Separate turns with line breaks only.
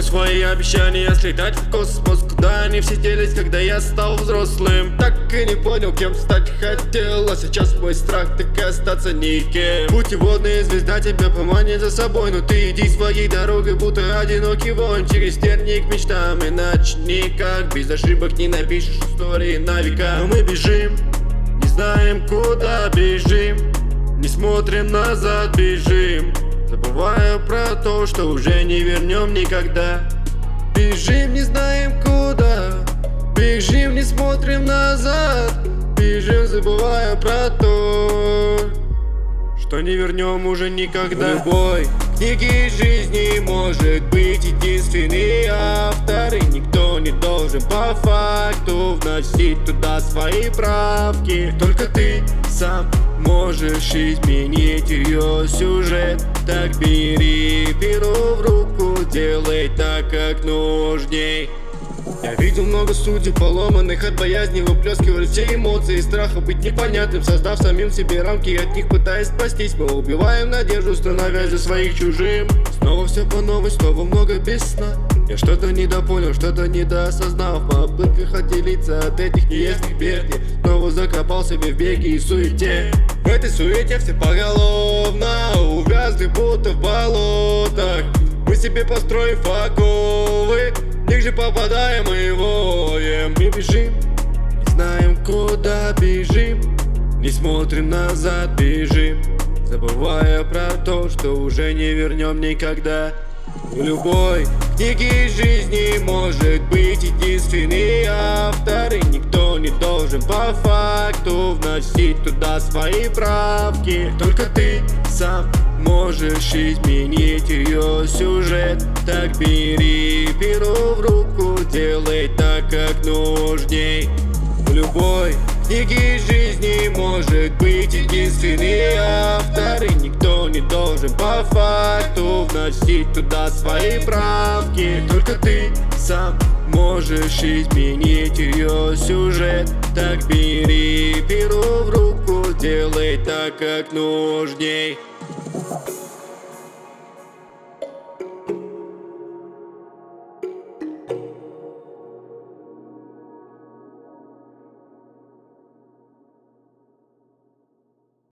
свои обещания слетать в космос, куда они все делись, когда я стал взрослым. Так и не понял, кем стать хотел, а сейчас мой страх так и остаться никем. Путеводная звезда тебя поманит за собой, но ты иди своей дорогой, будто одинокий воин через тернии к мечтам. Иначе никак, без ошибок не напишешь истории на века. Но мы бежим, не знаем, куда бежим, не смотрим назад, бежим, забывая про то, что уже не вернем никогда. Бежим, не знаем куда, бежим, не смотрим назад, бежим, забывая про то, что не вернем уже никогда. В любой книге жизни может быть единственный автор, и никто не должен по факту вносить туда свои правки. Только ты сам можешь изменить ее сюжет. Так бери перо в руку, делай так, как нужней. Я видел много судеб поломанных от боязни, выплескивали все эмоции страха быть непонятным, создав самим себе рамки, от них пытаясь спастись. Мы убиваем надежду, становясь за своих чужим. Снова все по новой, снова много без сна. Я что-то недопонял, что-то недоосознал, в попытках отделиться от этих неясных бед. Я снова закопал себе в беге и суете. В этой суете все поголовно увязли, будто в болотах. Мы себе построим факовы, в них же попадаем и воем. Мы бежим, не знаем, куда бежим, не смотрим назад, бежим, забывая про то, что уже не вернем никогда. В любой книге жизни может быть единственный автор, и никто не должен по факту вносить туда свои правки. Только ты сам можешь изменить ее сюжет. Так бери перо в руку, делай так, как нужней. В любой книге жизни может быть единственный автор, и никто не должен по факту вносить туда свои правки. Только ты сам можешь изменить ее сюжет. Так бери перо в руку, делай так, как нужней.